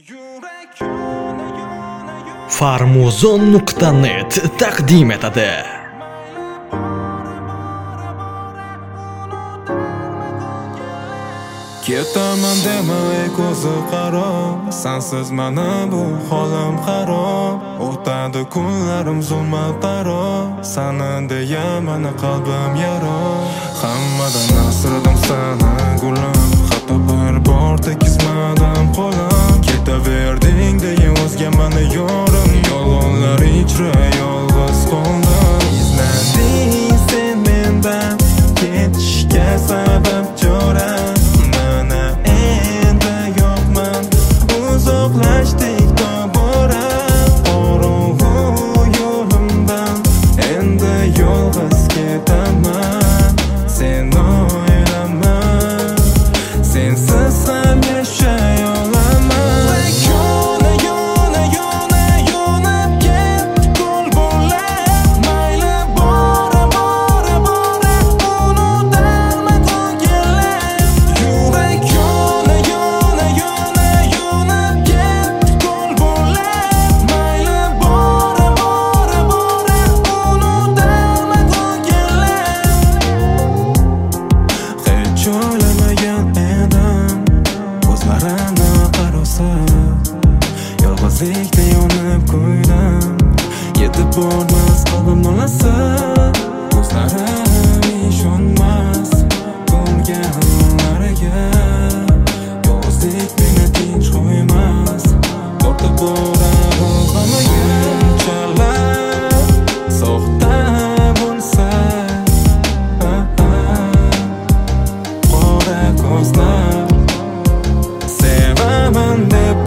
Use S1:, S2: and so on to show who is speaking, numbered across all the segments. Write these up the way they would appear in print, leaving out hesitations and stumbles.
S1: Farmuzon.net taqdim etadi.
S2: Ketaman demay ko'zi qaro, sensiz mana bu holim xarob. O'tadi kunlarim zulmat qaro, seni deya meni qalbim yaro. Hammadan asradim seni gulim, hatto bir bor tekizmadim qo'lim. Ketaverding deya o'zga meni yorim, yolg'onlar ichra yolg'iz qoldim. Izlanding sen mendan, ketishga sabab jo'ram. Uzoqlashdik tobora, qorong'u yo'limdan endi yolg'iz ketaman. Sen o'ylama, sensiz ham yashay olaman. Yonib ketdi ko'l bo'lib, mayli bora unutarman ko'ngilib. Yurak yolg'izlikda yonib ko'ydim, yetib bormas qalbim nolasi. Ko'zlarim ishonmas ko'rganlariga, yolg'izlik meni tinch qo'ymas, tortib borar ruhimga. Unchalar soxta bo'lsa, qora ko'zlar sevaman deb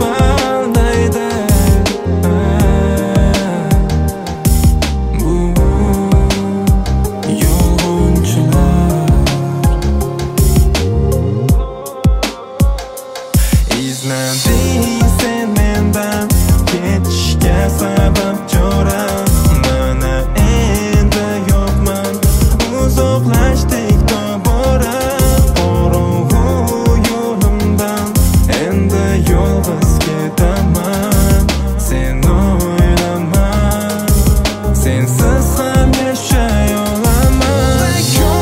S2: izlanding sen mendan, ketishga sabab jo'ram. Mana endi yo'qman, uzoqlashdik tobora, qorong'u yo'limdan endi yolg'iz ketaman. Sen o'ylama, sensiz ham yashay olaman.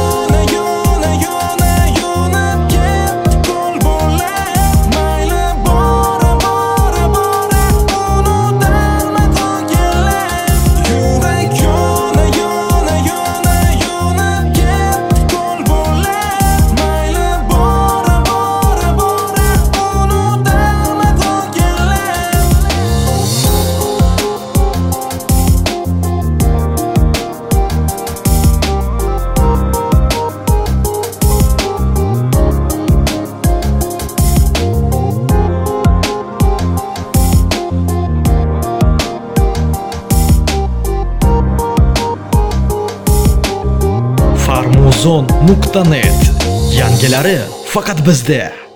S2: Yonib ketdi ko'l bo'lib, mayli bora unutarman ko'ngilib. Yurak yonib ketdi ko'l bo'lib, mayli bora unutarman
S1: Farmuzon.net yangilari faqat bizda.